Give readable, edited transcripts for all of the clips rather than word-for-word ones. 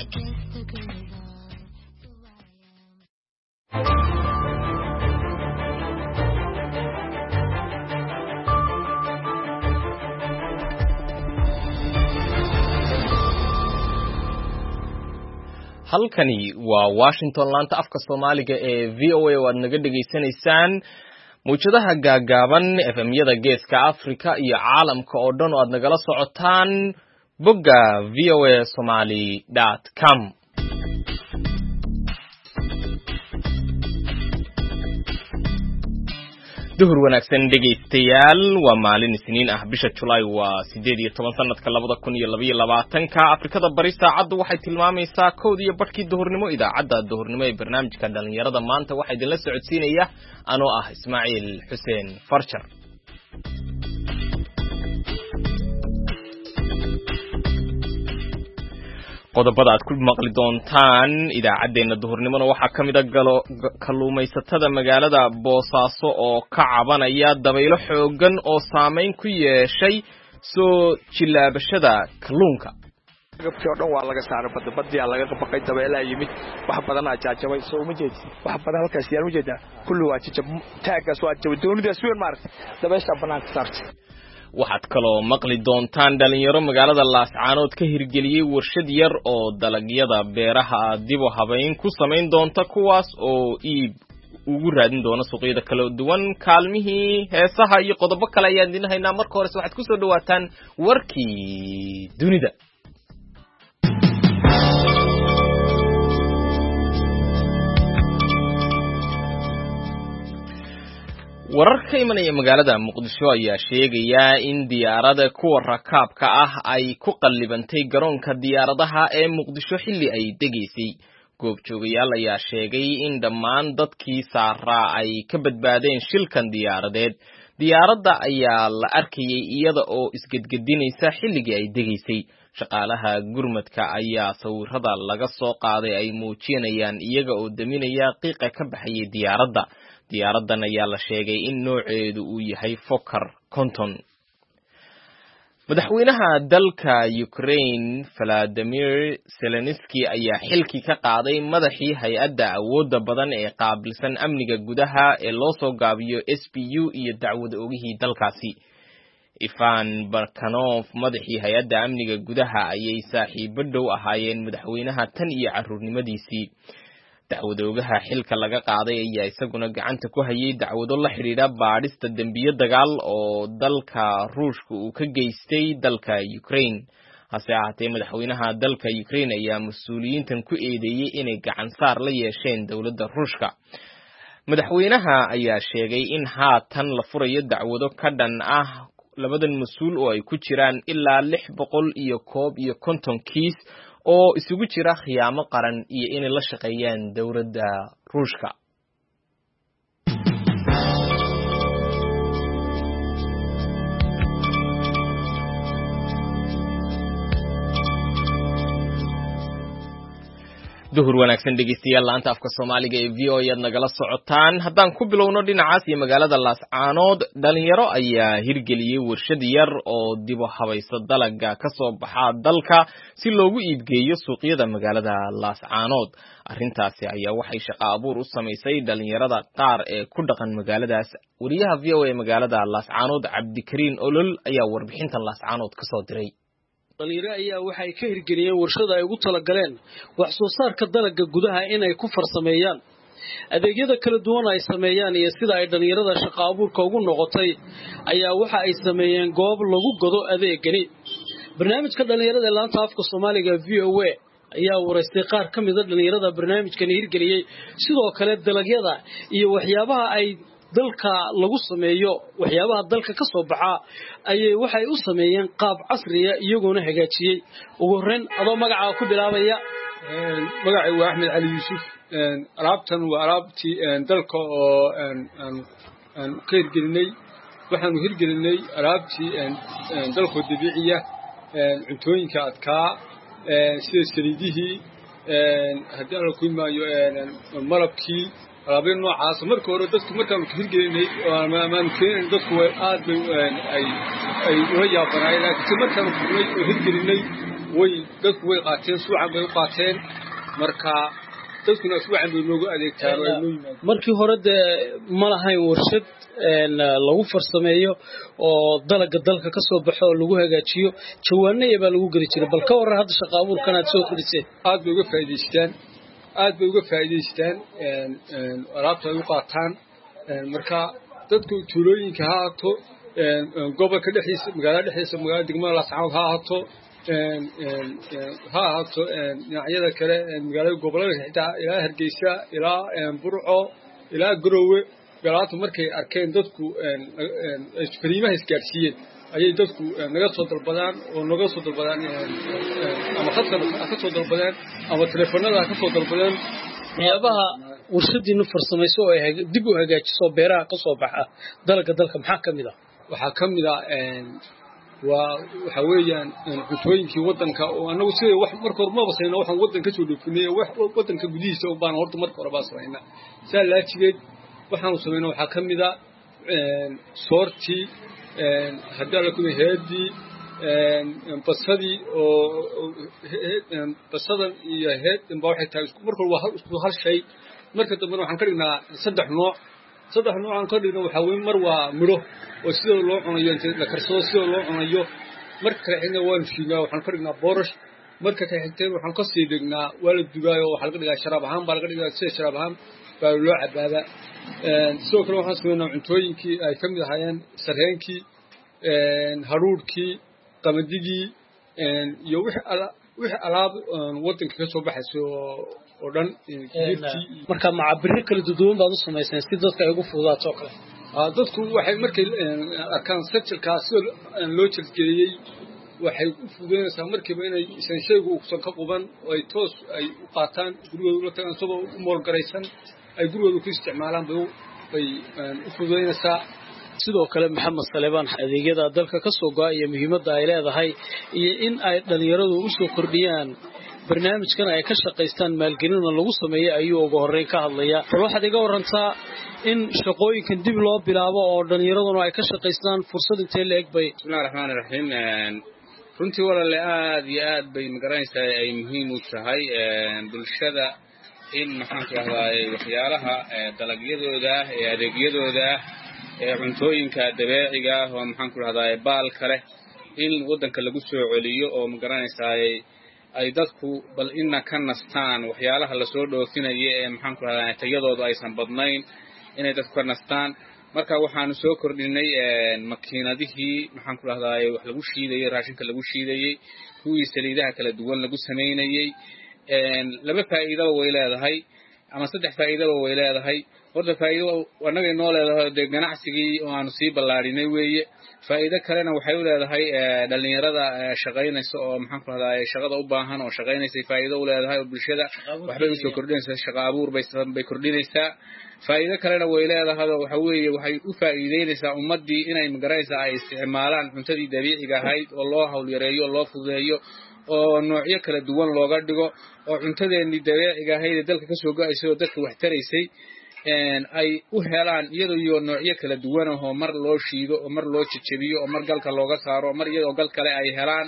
halkani waa Washington laanta afka Soomaaliga ee VOA oo aad naga dhageysanaysaan muujadaha gaagaaban FM-yada Geeska Afrika iyo caalamka oo dhan oo aad nagala socotaan bogga voasomali.com. duhur wanaagsan dhegeystayaal waa maalin Isniin ah bisha July waa 18 sanadka 2022 Afrikada Bari saacadu waxay tilmaamaysaa 1:00 duhurnimo idaacada duhurnimo ee barnaamijka dhalinyarada maanta waxa idin la socodsiinaya anoo ah Ismaaciil Xuseen Farjar. qodobada aad ku maqli doontaan idaacadeena duhurnimona waxaa kamid ah kalluumaysatada magaalada Boosaaso oo ka cabanaya dabaylo xoogan oo saameyn ku yeeshay soo jilaabashada kalluunka. gabadhii oo dhan waa laga saaray badda laga qabaqay dabeelaha yimid wax badan aa jaajabay soo ma jeedin wax badan halkaas yar ma jeedaa kullu waa jajab taagaas waa jabay doonidaas weyn maarag dabeesha banaanka saartay. waxaad kaloo maqli doontaan dhalinyaro magaalada Laascaanood ka hirgeliyay warshad yar oo dalagyada beeraha dib u habeyn ku sameyn doonta kuwaas oo iib ugu raadin doona suuqyada kala duwan. kaalmihii heesaha iyo qodobo kale ayaan idin haynaa. marka hore waxaad ku soo dhawaataan warkii dunida. wararka imanaya magaalada Muqdisho ayaa sheegaya in diyaarada kuwa rakaabka ah ay ku qallibantay garoonka diyaaradaha ee Muqdisho xilli ay degaysay. goobjoogayaal ayaa sheegay in dhammaan dadkii saaraa ay ka badbaadeen shilkan diyaaradeed. diyaaradda ayaa la arkayay iyada oo isgedgedinaysa xilligii ay degaysay. shaqaalaha gurmadka ayaa sawirada laga soo qaaday ay muujinayaan iyaga oo daminaya qiiqa ka baxayay diyaaradda. diyaaradan ayaa la sheegay in nooceedu uu yahay Fokker Conton. madaxweynaha dalka Ukraine Volodymyr Zelensky ayaa xilkii ka qaaday madaxii hay'adda awoodda badan ee qaabilsan amniga gudaha ee loo soo gaabiyo SBU iyo dacwad oogihii dalkaasi. Ivan Barkanov madaxii hay'adda amniga gudaha ayay saaxiibo dhow ahaayeen madaxweynaha tan iyo carruurnimadiisii. dacwadoogaha xilka laga qaaday ayaa isaguna gacanta ku hayay dacwado la xiriira baadhista dambiyo dagaal oo dalka Ruushka uu ka geystay dalka Ukraine. hase ahaatee madaxweynaha dalka Ukraine ayaa mas'uuliyiintan ku eedeeyay inay gacan saar la yeesheen dawladda Ruushka. madaxweynaha ayaa sheegay in haatan la furayo dacwado ka dhan ah labadan mas'uul oo ay ku jiraan ilaa 651 kiis oo isugu jira khiyaamo qaran iyo inay la shaqeeyaan dawladda Ruushka. duhur wanaagsan dhegeystayaal laanta afka Soomaaliga ee VOA aad nagala socotaan. haddaan ku bilowno dhinacaas iyo magaalada Laascaanood dhalinyaro ayaa hirgeliyay warshad yar oo dib u habayso dalagga ka soo baxa dalka si loogu iibgeeyo suuqyada magaalada Laascaanood. arrintaasi ayaa waxay shaqo abuur u samaysay dhalinyarada qaar ee ku dhaqan magaaladaas. wariyaha VOA magaalada Laascaanood Cabdikariin Olol ayaa warbixintan Laascaanood ka soo diray. dhalinyaro ayaa waxay ka hirgeliyeen warshada ay ugu talagaleen wax soo saarka dalagga gudaha inay ku farsameeyaan adeegyada kala duwan ay sameeyaan iyo sida ay dhalinyarada shaqo abuurka ugu noqotay ayaa waxa ay sameeyeen goob lagu godo adeegani. barnaamijka dhalinyarada ee laanta afka Soomaaliga VOA ayaa wareystay qaar ka mid ah dhalinyarada barnaamijkan hirgeliyay sidoo kale dalagyada iyo waxyaabaha ay dalka lagu sameeyo waxyaabaha dalka ka soo baxa ayay waxay u sameeyeen qaab casri ah iyagoona hagaajiyay. ugu horreyn adoo magaca ku bilaabaya. magacay waa Axmed Cali Yuusuf. alaabtan waa alaabtii dalka oo aan ka hirgelinay. waxaanu hirgelinay alaabtii dalka dabiiciga cuntooyinka adkaa sida saliidihii haddii aan ku imaayo malabkii alaabay noocaas. marka hore dadku markaan ku hirgelinay ama keenay dadku aad bay ay ula yaabanaayeen. laakiin markaan furnay oo hirgelinay way dadku way qaateen suucan bay u qaateen marka dadkuna suucan bay loogu adeegtaan oo ay noo yimaadeen markii hore ma lahayn warshad lagu farsameeyo oo dalagga dalka ka soo baxo oo lagu hagaajiyo jawaanay baa lagu geli jiray bal ka waran hadda shaqo abuurkan aad soo kordhiseen aad bay uga faa'iideystaan alaabta ay u qaataan marka dadku tuulooyinka ha ahaato gobolka dhexdiisa magaalada degmada Laascaanood ha ahaato dhinacyada kale magaalada gobolada xitaa ilaa Hargeysa ilaa Burco ilaa Garowe galaatu markay arkeen dadku fariimaha isgaarsiiyeen ayay dadku naga soo dalbadaan ama khadka ka soo dalbadaan ama telefoonada ka soo dalbadaan waxyaabaha warshadiinu farsamayso oo ay dib u hagaajiso beeraha ka soo baxa dalka maxaa kamid ah waxaa kamid ah waxa weeyaan cuntooyinkii wadanka oo anagu sida wax marka hore ma basayna waxaan wadanka soo dhoofinay wax wadanka gudihiisa oo baan horta marka hore baasayna laajigeed waxaan sameynaa waxaa kamid ah soorti haddii la kuma heedi basadii oo basadan iyo heed baa waxay tahay marka waa hal shay marka dambena waxaan ka dhignaa saddex nooc aan ka dhigno waxa weyn mar waa midho oo sidoo loo cunayo inta la karsado sidoo loo cunayo marka kale xigna waan shiigaa waxaan ka dhignaa boorash marka kale xigteen waxaan ka sii dhignaa waa la dugaayo waxa laga dhigaa sharaab ahaan baa laga dhigaa sida sharaab ahaan baa loo cabaada sidoo kale waxaan sameynaa cuntooyinkii ay ka mid ahaayeen sarreenkii haruurkii qamaddigii iyo wixii alaab wadanka ka soo baxayso oo dhan marka macabiro kala duwan baad u samayseen si dadka ay ugu fududaato kale dadku waxay markay arkaan sectorkaas loo jirgeeyay waxay u fududeynaysaa markiiba inay isan shaygu uusan ka quban oo ay toos ay u qaataan gurigooda la tagaan isagoo u moolgaraysan ay gurigooda ku isticmaalaan bay u fududeynaysaa sidoo kale maxamed Saleebaan adeegyada dalka ka soo go'ay iyo muhiimadda ay leedahay iyo in ay dhalinyaradu u soo kordhiyaan barnaamijkan ay ka shaqeystaan maalgelin lagu sameeyo ayuu ugu horeyn ka hadlaya waxaad iga warantaa in shaqooyinkan dib loo bilaabo oo dhalinyaraduna ay ka shaqeystaan fursad intee leeg bay bismillaahir rahmaanir rahiim runtii walaal aad iyo aad bay magaranaysaa ay muhiim u tahay bulshada in maxaan ku raahdaa waxyaalaha dalagyadooda ee adeegyadooda cuntooyinka dabeeciga ah oo maxaan ku raahdaa baal kale in wadanka lagu soo celiyo oo magaranaysaa ay dadku bal inna ka nastaan waxyaalaha la soo dhoofinayo ee maxaan ku raahdaa tayadoodu aysan badnayn inay dadku ka nastaan marka waxaanu soo kordhinay makiinadihii maxaan ku raahdaa wax lagu shiidayay raashinka lagu shiidayay kuwii saliidaha kala duwan lagu sameynayay laba faa'iido way leedahay ama saddex faa'iido way leedahay horta faa'iido wanaga noo leedahay ganacsigii oo aanu sii ballaarinay weeye faa'iido kalena waxay u leedahay dhalinyarada shaqaynaysa oo maxaan ku raahdaa shaqada u baahan oo shaqaynaysa faa'iido u leedahay oo bulshada waxbay u soo kordhinaysaa shaqo abuur bay kordhinaysaa faa'iido kalena way leedahay waxa weeye waxay u faa'iideynaysaa ummadii inay magaranaysaa ay isticmaalaan cuntadii dabiiciga ahayd oo loo hawl yareeyo loo fududeeyo oo noocyo kala duwan looga dhigo oo cuntadeennii dabiiciga ahayd ee dalka ka soo go'aysay oo dadka wax taraysay ay u helaan iyadoo noocyo kala duwan oo mar loo shiido oo mar loo jajabiyo oo mar galka looga saaro mar iyadoo gal kale ay helaan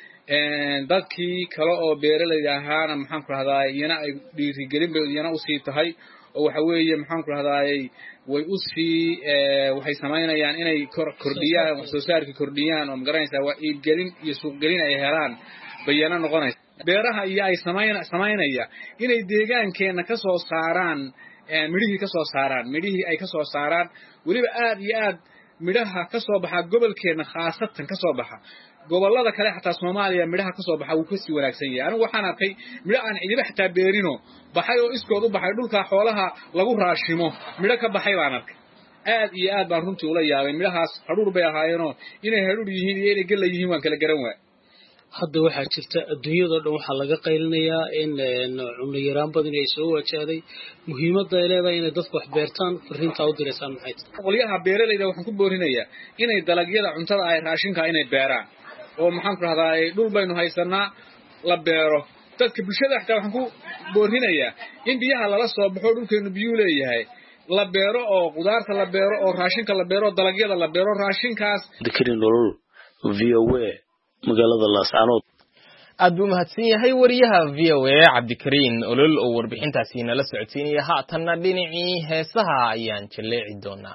dadkii kale oo beeralayda ahaana maxaan ku raahdaa iyana ay dhiirigelin bay iyana u sii tahay oo waxa weeye maxaan ku raahdaa way u sii waxay samaynayaan inay kordhiyaan wax soo saarka kordhiyaan oo magaranaysaa waa iibgelin iyo suuqgelin ay helaan bayana noqonaysa beeraha iyo ay samaynaya inay deegaankeena ka soo saaraan midhihii ay ka soo saaraan weliba aad iyo aad midhaha ka soo baxa gobolkeena khaasatan ka soo baxa gobolada kale xataa Soomaaliya midhaha ka soo baxa wuu ka sii wanaagsan yahay anigu waxaan arkay midho aan cidiba xataa beerino baxay oo iskood u baxay dhulka xoolaha lagu raashimo midho ka baxay baan arkay aad iyo aad baan runtii ula yaabay midhahaas hadhuur bay ahaayeenoo inay hadhuur yihiin iyo inay galla yihiin waan kala garan waay hadda waxaa jirta adduunyada dhan waxaa laga qaylinayaa in cunno yaraan badan ay soo wajahday muhiimadda ay leedahay inay dadku wax beertaan fariinta u direysaan maxay tahay qolyaha beeralayda waxaan ku boorinayaa inay dalagyada cuntada ay raashinka inay beeraan oo maxaan ku raahdaa dhul baynu haysanaa la beero dadka bulshada xataa waxaan ku boorinayaa in biyaha lala soo baxo dhulkeenu biyuu leeyahay la beero oo qudaarta la beero oo raashinka la beero dalagyada la beero raashinkaas dikrin nolol VOA magaalada Laascaanood aad buu mahadsan yahay wariyaha VOA Cabdikariin olol oo warbixintaasi nala socodsiinaya haatanna dhinacii heesaha ayaan jaleeci doonaa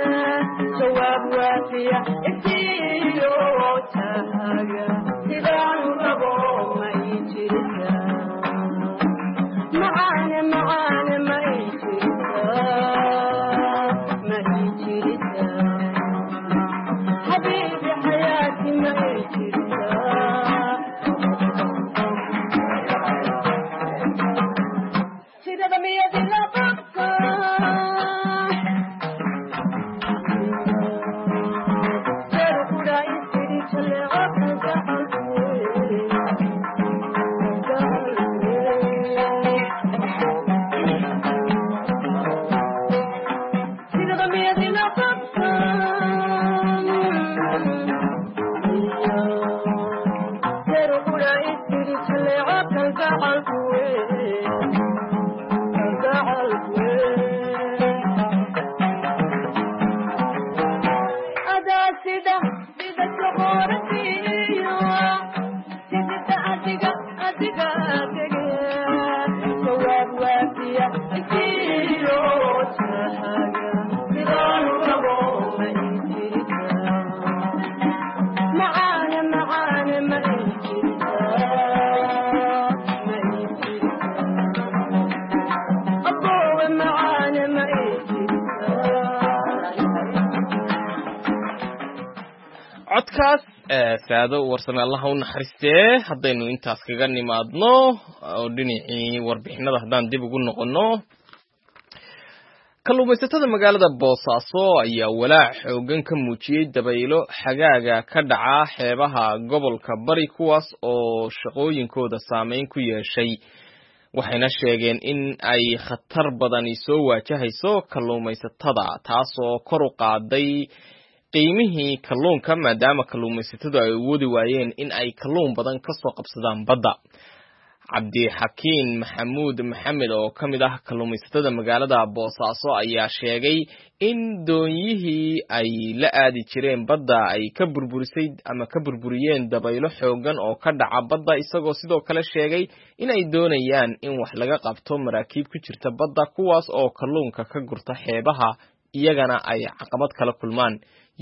جواب وافية اكتيو تهاجة codkaas saado warsame allaha u naxariistee haddaynu intaas kaga nimaadno oo dhinacii warbixinada haddaan dib ugu noqonno kalluumaysatada magaalada Boosaaso ayaa walaac xoogan ka muujiyay dabaylo xagaaga ka dhaca xeebaha gobolka Bari kuwaas oo shaqooyinkooda saameyn ku yeeshay waxayna sheegeen in ay khatar badani soo waajahayso kalluumaysatada taasoo kor u qaaday qiimihii kalluunka maadaama kalluumaysatadu ay awoodi waayeen in ay kalluun badan ka soo qabsadaan badda Cabdixakiin Maxamed oo ka mid ah kalluumaysatada magaalada Boosaaso ayaa sheegay in doonyihii ay la aadi jireen badda ay ka burburiyeen dabaylo xoogan oo ka dhaca badda isagoo sidoo kale sheegay in ay doonayaan in wax laga qabto maraakiib ku jirta badda kuwaas oo kalluunka ka gurta xeebaha iyagana ay caqabad kala kulmaan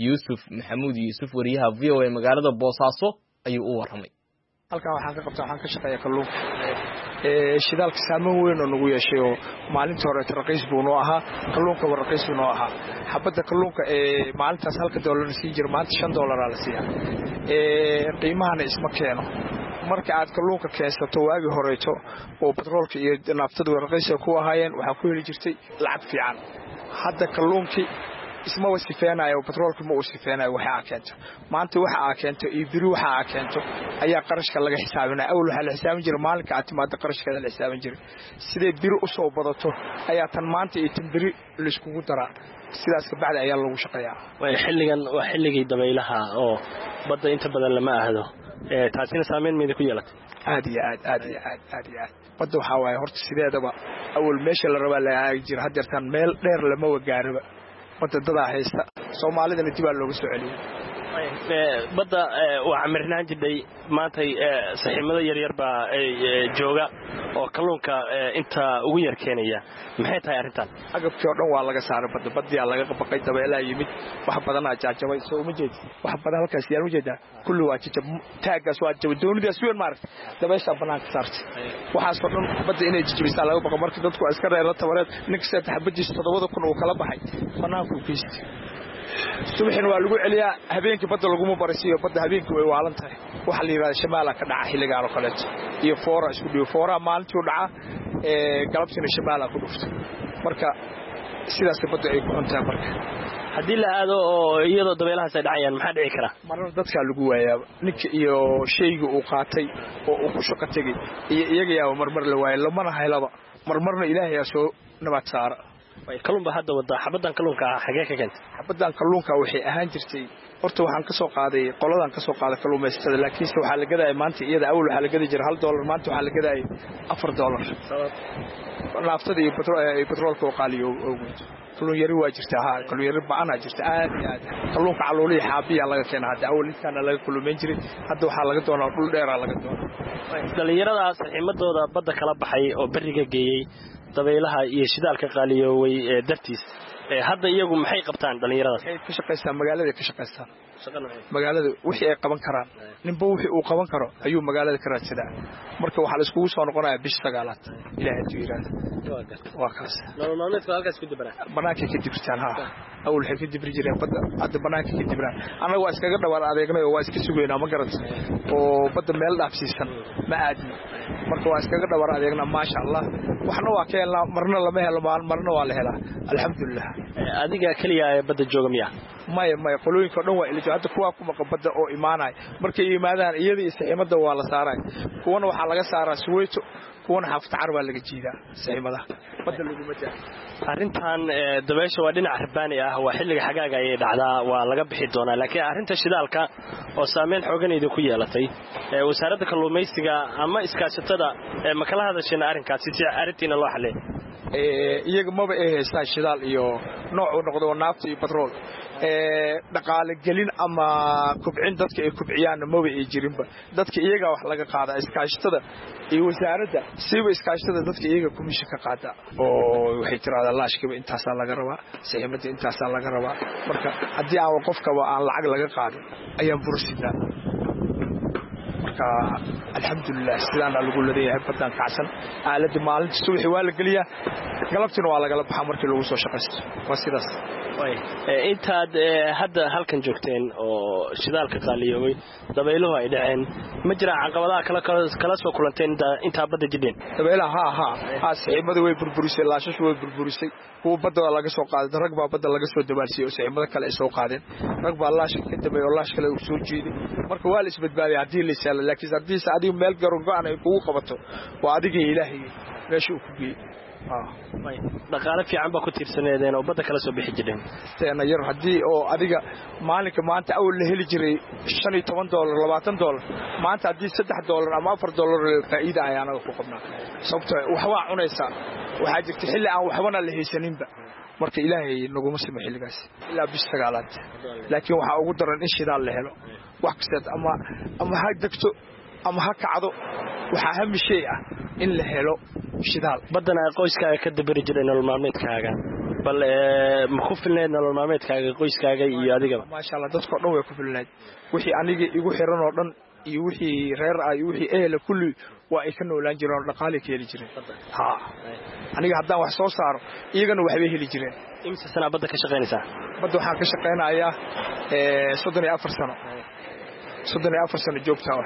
Yuusuf wariyaha VOA magaalada Boosaaso ayuu u waramay halkan waxaan ka shaqeeyaa kalluunka shidaalka saameyn weyn oo nagu yeeshay oo maalintii hore raqiis buu noo ahaa kalluunka raqiis buu noo ahaa xabadda kalluunka maalintaas $1 la siin jiray maanta $5 la siiyaa qiimahana isma keeno marka aad kalluunka keensato waagi horeeto oo petroolka iyo naftada raqiis ku ahaayeen waxa ku heli jirtay lacag fiican hadda kalluunkii isma wasifeenayo petroolka ma wasifeenayo waxa keento maanta waxa keento iyo biri waxa keento ayaa qarashka laga xisaabinaa awal waxa la xisaabin jiray maalinka aad timaado qarashkeeda la xisaabin jiray sidee biri u soo badato ayaa tan maanta iyo tan biri la isku daraa sidaas ka bacdi ayaa lagu shaqeeyaa way xilligan waa xilligii dabaylaha oo badda inta badan lama ahdo taasina saameyn meed ku yeelatay aad badda waxa waaye horta sideedaba awal meesha la rabaa la aagi jiray hadeertan meel dheer lama wagaariba badda dada haysta Soomaalidana dib looga soo celiyay badda waa amirnaan jiday maanta saxiimada yar baa jooga oo kalluunka inta ugu yar keenaya maxay tahay arintan agabkii oo dhan waa laga saaray badda laga qabaqay dabeelaha yimid wax badan jaajabay soo ma jeed wax badan halkaas yar u jeeda kullu waa jajab taagaas waa jabay doonidaas weyn maark dabeesha banaanka saartay waxaas oo dhan badda inay jijibisa laga baqo markii dadku iska reer la tabareed ninkasta xabadiisa 7,000 oo kala baxay banaanku kiistay subaxina waa lagu celiyaa habeenkii badda lagu barasiyo badda habeenkii way waalan tahay waxa la yiraahdaa shamaala ka dhaca xilliga oo kale iyo foora isku dhiyo foora maalintii u dhaca galabtina shamaala ku dhufto marka sidaas badda ay ku cuntaa marka hadii la aado oo iyadoo dabeelahaas ay dhacayaan maxaa dhici kara marna dadka lagu waayaa ninka iyo shayga uu qaatay oo uu ku shaqo tagay iyo iyaga yaa marmar la waayay lamana haylaba marmarna ilaahay soo nabad saara kalluunba hadda wada xabadan kalluunka xagee ka keentay xabadan kalluunka waxay ahaan jirtay horta waxaan ka soo qaaday qoladan ka soo qaaday kalluumaysatada laakiin waxa la gaday maanta iyada awal waxa la gaday jiray $1 maanta waxa la gaday $4 naftada iyo petroolka oo qaaliyo kalluun yari waa jirtaa kalluun yari baan jirta aad kalluunka caloolihi xaabiya laga keenaa hadda awal intaana laga kulumeen jiray hadda waxa laga doonaa dhul dheer laga doonaa dhalinyarada saxiimadooda badda kala baxay oo bariga geeyay dabeelaha iyo shidaalka qaaliyooway dartiis hadda iyagu maxay qabtaan dhalinyarada ay ka shaqeystaan magaalada ka shaqeystaan magaalada wixii ay qaban karaan ninba wixii uu qaban karo ayuu magaalada ka raadsadaa marka waxa la isku soo noqonayaa bish 9aad ilaahay tuu yiraahdo waa kaas nololmaalmeedka halkaas ku dibara banaanka ka dibirtaan awal waxay ka dibri jireen badda hadda banaanka ka dibiraan anaga waa iskaga dhawaan adeegnay oo waa iska sugeynaa ma garad oo badda meel dhaafsiisan ma aadin marka waa iskaga dhawaan adeegnaa ma sha Allah waxna waa keenla marna lama helo marna waa la helaa alxamdulillah adiga kaliya badda jooga miya may qolooyinka dhan waa ilaa hadda kuwa ku maqbada oo iimaanay markay yimaadaan iyada saxiimada waa la saaray kuwana waxa laga saaraa suweyto kuwana xafta carba laga jiidaa saxiimada badda lagu majaa arintan dabeesha waa dhinac rabbaani ah waa xilliga xagaaga ay dhacdaa waa laga bixi doonaa laakiin arinta shidaalka oo saameyn xooggan idin ku yeelatay wasaaradda kalluumaysiga ama iskaashatada ma kala hadasheen arrinkaas si arintiina loo xalay iyaga maba ay haystaan shidaal iyo nooc uu noqdo naafta iyo petrol dhaqaale gelin ama kubcin dadka ay kubciyaan maba ay jirinba dadka iyaga wax laga qaada iskaashatada iyo wasaaradda siiba iskaashatada dadka iyaga komishin ka qaada oo waxay tiraahdaa laashkiba intaas laga rabaa saxiimada intaas laga rabaa marka hadii aan qofkaba aan lacag laga qaadin ayaan bursidnaa marka alxamdulillah sidaana lagu leeyahay badan kacsan aalada maalinta subaxii waa la geliyaa galabtina waa lagala baxaa markii lagu soo shaqaysto waa sidaas intaad hadda halkan joogteen oo shidaalka qaaliyoobay dabayluhu ay dhaceen ma jiraan caqabadaha kala soo kulanteen intaa badda jidheen dabaylaha ha saxiimada way burburisay laashashu way burburisay kuwa badda waa laga soo qaaday rag baa badda laga soo dabaalsiyay oo saxiimada kale ay soo qaadeen rag baa laashka ka dabay oo laash kale uu soo jeeday marka waa la isbadbaadiyay haddii la isaala laakiin haddii adiga meel garoon go'an ay kugu qabato waa adiga ilaahay meesha uu ku geeyay dhaqaale fiican baa ku tiirsaneedeen oo badda kala soo bixi jireen teena yar haddii oo adiga maalinka maanta awal la heli jiray $15 $20 maanta haddii $3 ama $4 faa'iido ay anaga ku qabnaa sababtoo waxbaa cunaysaa waxaa jirta xilli aan waxbana la haysaninba marka ilaahay naguma sima xilligaas ilaa bis 9aad laakiin waxaa ugu daran in shidaal la helo wax kasta ama ha degto ama ha kacdo waxaa hami shay ah in la helo shidaal badana qoyskaaga ka dabari jiray nolol maalmeedkaaga bal ma ku filneed nolol maalmeedkaaga qoyskaaga iyo adiga ma sha Allah dadka dhan way ku filneed wixii aniga igu xiran oo dhan iyo wixii reer ay wixii ehel kulli waa ay ka noolaan jireen dhaqaale ka heli jireen aniga haddaan wax soo saaro iyagana waxbay heli jireen imisa sana badda ka shaqeynaysaa badda waxaan ka shaqeynayaa 34 sano joogtaa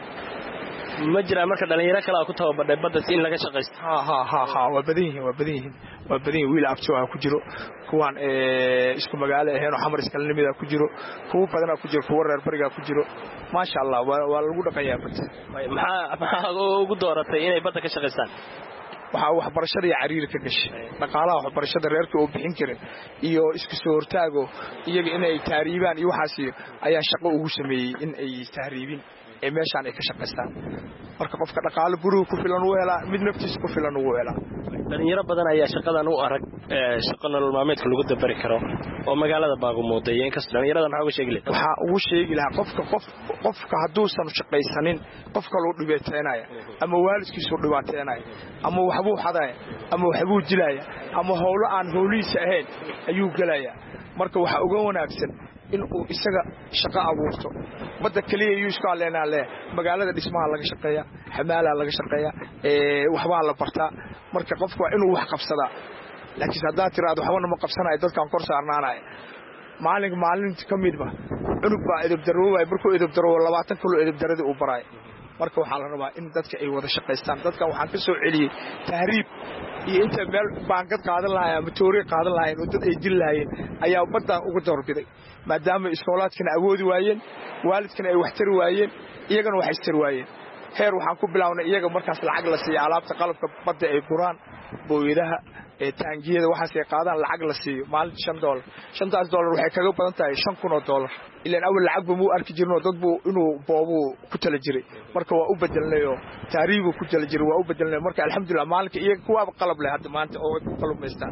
ma jira marka dhalinyaro kale ku tababaray badda si in laga shaqeysto waa badan yihiin wiil abto ah ku jiro kuwan isku magaalo aheen oo xamar iskala nimida ku jiro kuwa badan ku jiro kuwa reer bariga ku jiro ma sha Allah waa lagu dhaqayaa badda maxaa ugu dooratay inay badda ka shaqeystaan waxa waxbarashada iyo cariir ka gashay dhaqaalaha waxbarashada reerka oo bixin karin iyo isku soo hortaago iyaga inay taariibaan iyo waxaas ayaa shaqo ugu sameeyay in ay tahriibin ee meeshaan ay ka shaqeystaan marka qofka dhaqaale guriga ku filan uu helaa mid naftiisa ku filan uu helaa dhalinyaro badan ayaa shaqadan u arag shaqo nolol maalmeedka lagu dabari karo oo magaalada baagu muuday in kasta dhalinyarada maxaa ugu sheegi lahaa qofka hadduusan shaqaysanin qofka loo dhibaateenaya ama waalidkiisu dhibaateynaya ama waxbuu xadaya ama waxbuu dilaya ama howlo aan howlihiisa ahayn ayuu galaya marka waxa uga wanaagsan in uu isaga shaqo abuurto badda kaliya ayuu iska leenaale magaalada dhismaha laga shaqeeya xamaala laga shaqeeya waxbaa la bartaa marka qofku waa inuu wax qabsadaa laakiin hadaa tiraado waxba ma qabsanayo dadkan kor saarnaanay maalinta kamidba cunug baa edeb darooway markuu edeb daroo 20 kilo edeb daradii uu baray marka waxaa la rabaa in dadka ay wada shaqeystaan dadkan waxaan ka soo celiyay tahriib iyo inta meel baangad qaadan lahayn ama toori qaadan lahayn oo dad ay dil lahayn ayaa badda ugu doorbiday maadaama iskoolaadkana awoodi waayeen waalidkana ay wax tari waayeen iyagana wax istari waayeen heer waxaan ku bilawnay iyaga markaas lacag la siiyo alaabta qalabka badda ay guraan booyadaha taangiyada waxaas ay qaadaan lacag la siiyo maalintii $5 waxay kaga badan tahay $5,000 ilaan awal lacag buu arki jirno dad buu inuu boobu ku tala jiray marka waa u bedelnayo taariibu ku tala jiray waa u bedelnayo marka alxamdulillah maalinka iyaga kuwa qalab leh hadda maanta oo ku qalabmeystaan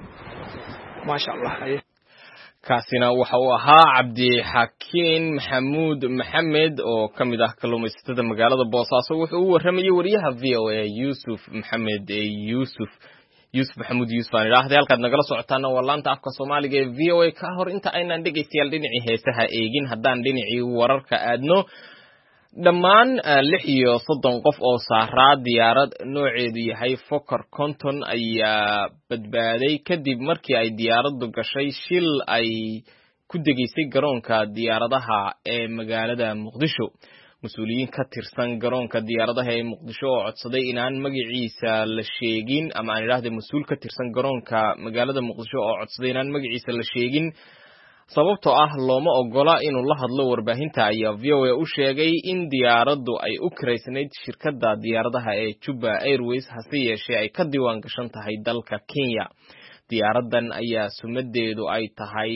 ma sha Allah kaasina waxa uu ahaa Cabdi Xakiin Maxamuud Maxamed oo kamid ah kalluumaysatada magaalada Boosaaso wuxuu u waramayay wariyaha VOA Yusuf Maxamed Yusuf Maxamuud Yusuf aan raahday halkaad nagala socotaan waa laanta afka Soomaaliga ee VOA ka hor inta aynaan dhageystayaal dhinacii heesaha eegin haddaan dhinacii wararka aadno dhammaan 36 qof oo saaraa diyaarad nooceedu yahay Fokker Conton ayaa badbaaday kadib markii ay diyaaraddu gashay shil ay ku degaysay garoonka diyaaradaha ee magaalada Muqdisho mas'uuliyiin ka tirsan garoonka diyaaradaha ee Muqdisho oo codsaday inaan magaciisa la sheegin ama aan iraahdo mas'uul ka tirsan garoonka magaalada Muqdisho oo codsaday inaan magaciisa la sheegin sababtoo ah looma ogola inuu la hadlo warbaahinta ayaa VOA u sheegay in diyaaraddu ay u kireysnayd shirkadda diyaaradaha ee Juba Airways hase yeeshee ay ka diiwaan gashan tahay dalka Kenya diyaaraddan ayaa sumadeedu ay tahay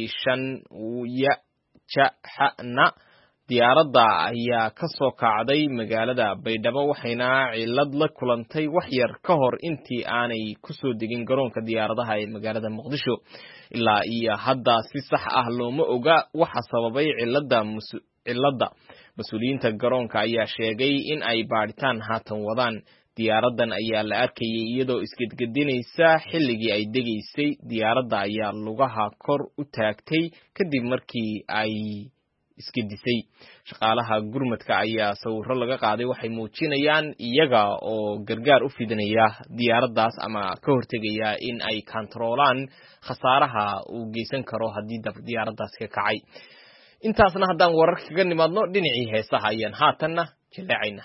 5YJHN diyaaradda ayaa ka soo kacday magaalada Baydhabo waxayna cilad la kulantay wax yar ka hor intii aanay ku soo degin garoonka diyaaradaha ee magaalada Muqdisho ilaa iyo hadda si sax ah looma oga waxa sababay cilada mas'uuliyiinta garoonka ayaa sheegay in ay baaritaan haatan wadaan diyaaraddan ayaa la arkayay iyadoo isgedgedinaysa xilligii ay degaysay diyaaradda ayaa lugaha kor u taagtay kadib markii ay iska disay shaqaalaha gurmadka ayaa sawirro laga qaaday waxay muujinayaan iyaga oo gargaar u fidinaya diyaaraddaas ama ka hortegaya in ay kantaroolaan khasaaraha uu geysan karo haddii diyaaraddaas ka kacay intaasna haddaan wararka kaga nimaadno dhinacii heesaha ayaan haatanna jilleecayna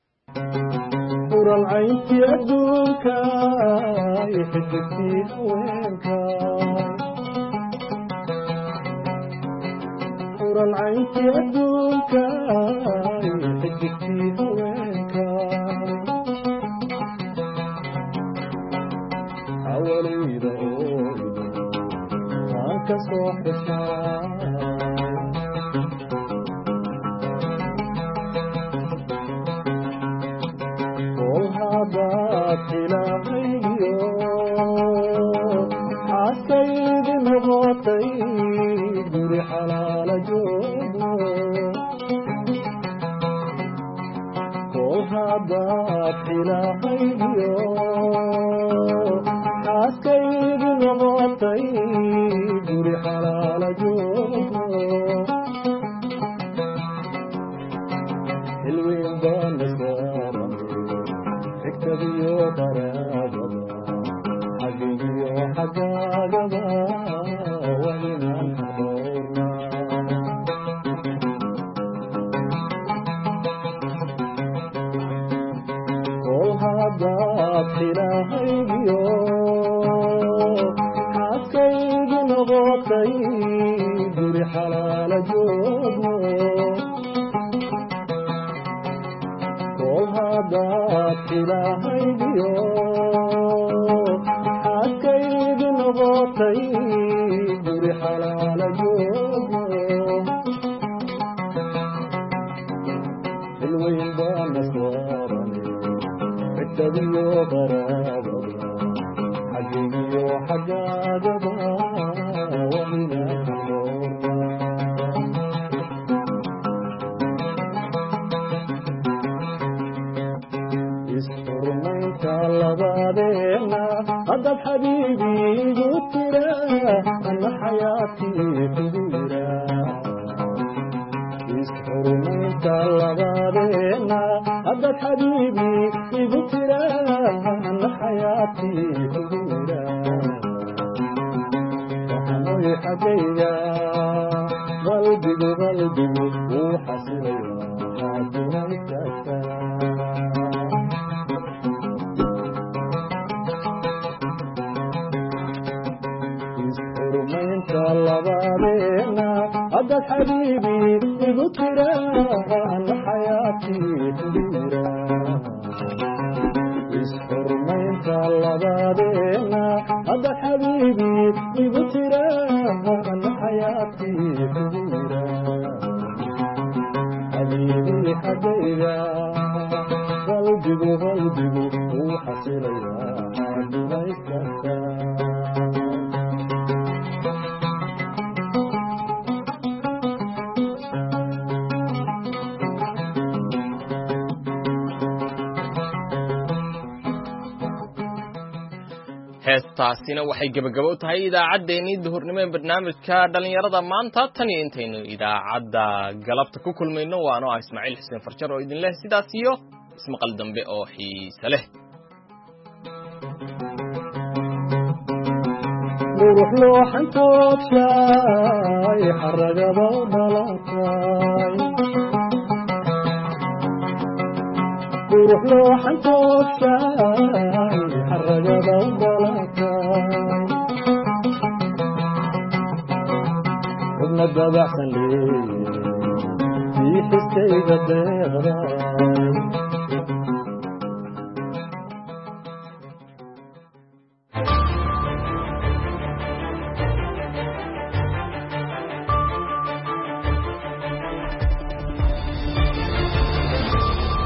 uralcayntii adduunka iyo xidigtii haweenka uralcayntii adduunka iyo xidigtii haweenka hawalayda ooyda aan ka soo xishaa ilaahayo xaskaydi noqotay guri xalaala joogo kol haddaad ilaahayo xaskaydi noqotay guri xalaala joogo hilweyn baan nasaaran xigtadiyo qaraabada xagigiyo xagaagaba waa inaan hadoorna kol haddaad ilaahaygiyo xaaskaygi noqotay guri xalaala joogo hadaad ilaahaygiyo xaaskaydi noqotay guri xalaala joogo hilweyn baa nasaaran xigtadiyo qaraabada xagigiyo xagaagaba waa inaan hadoorna labadeena haddaad xabiibigu tira ana xayaatii kugu yira isxurmaynta labadeena haddaad xabiibi igu tira ana xayaatii kugu yira waxanoy xagayga qalbigu wuu xasilaya xaadunaytaka labadeena haddaad xabiibi igu tira ana xayaatii kugu yira isxurmaynta labadeena haddaad xabiibi igu tira ana xayaatii kugu yira xabiibii xagayga qalbigu wuu xasilaya xaadunaysanka heestaasina waxay gabagabo u tahay idaacaddeenii duhurnimo ee barnaamijka dhalinyarada maanta tan iyo intaynu idaacadda galabta ku kulmayno waa anoo ah ismaaciil xuseen farjar oo idin leh sidaas iyo ismaqal dambe oo xiise leh qurux looxan toobshaay xaragaba u dhalatay qurux looxan toobshaay xaragaba u dhalatay xubna dabacsan leeye ii xistayga deeqda